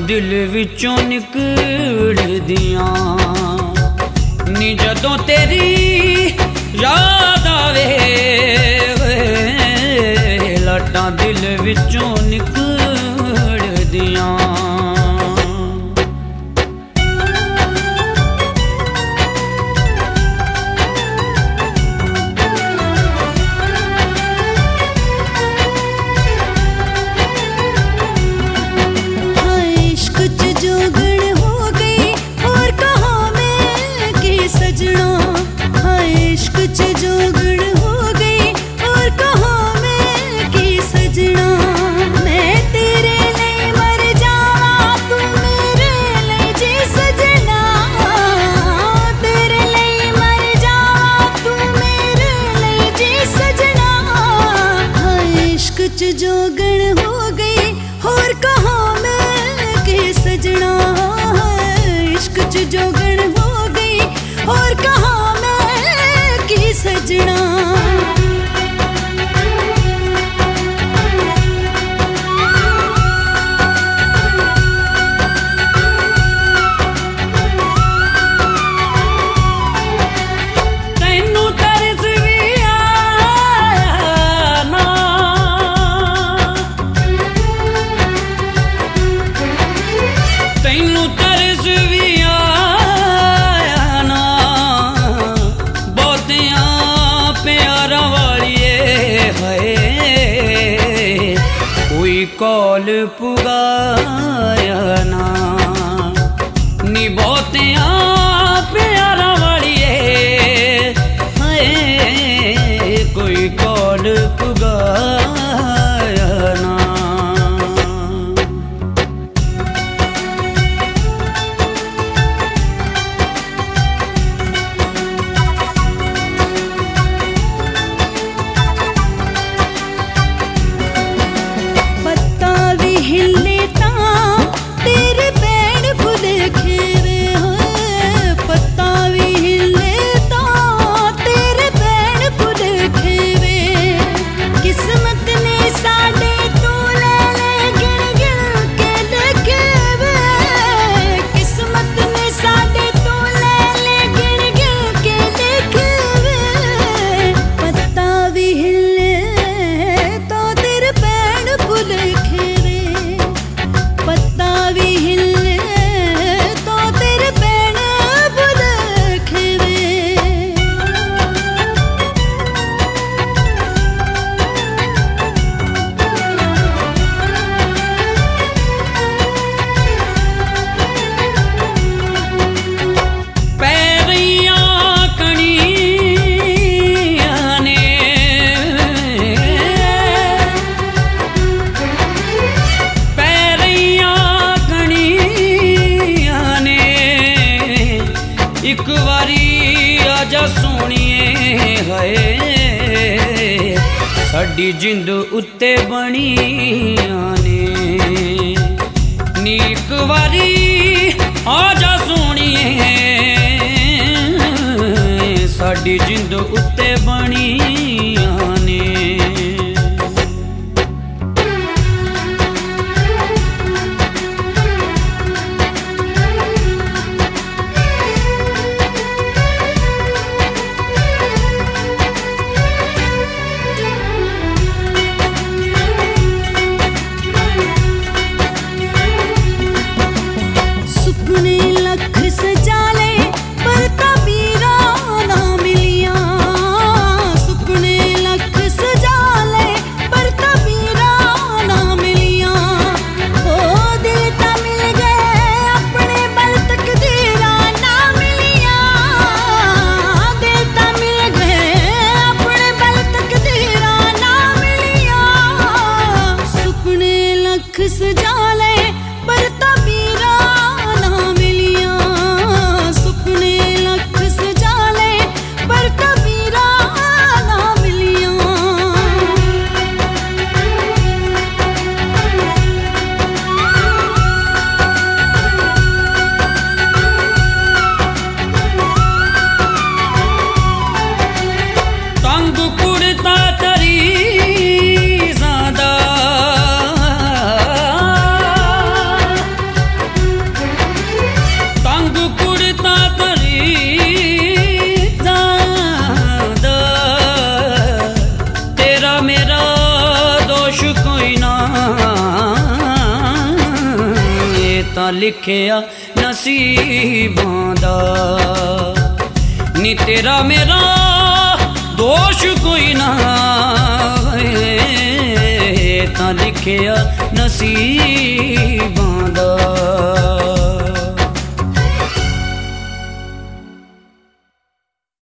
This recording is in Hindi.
दिल विचों निकलदियां नी जदों तेरी याद आवे लटां दिल विचों निकलदियां। जोगण हो गई और कहाँ मैं के सजना, इश्क च जोगण हो गई और कहाँ मैं के सजना। कॉल पुगाया ना नी बहुतिया प्यारा वालिए हाय कोई कॉल पुगाया ना। एक बारी आजा सोनिए हाय साडी जिंद उत्ते बणियां ने नी एक बारी आजा सोनिए साडी जिंद उत्ते बणियां ने। सजा ले पर तबीरा ना मिलिया, सुपने ਤਾਂ ਲਿਖਿਆ ਨਸੀਬਾਂ ਦਾ। ਨੀ ਤੇਰਾ ਮੇਰਾ ਦੋਸ਼ ਕੋਈ ਨਾ ਤਾਂ ਲਿਖਿਆ ਨਸੀਬਾਂ ਦਾ।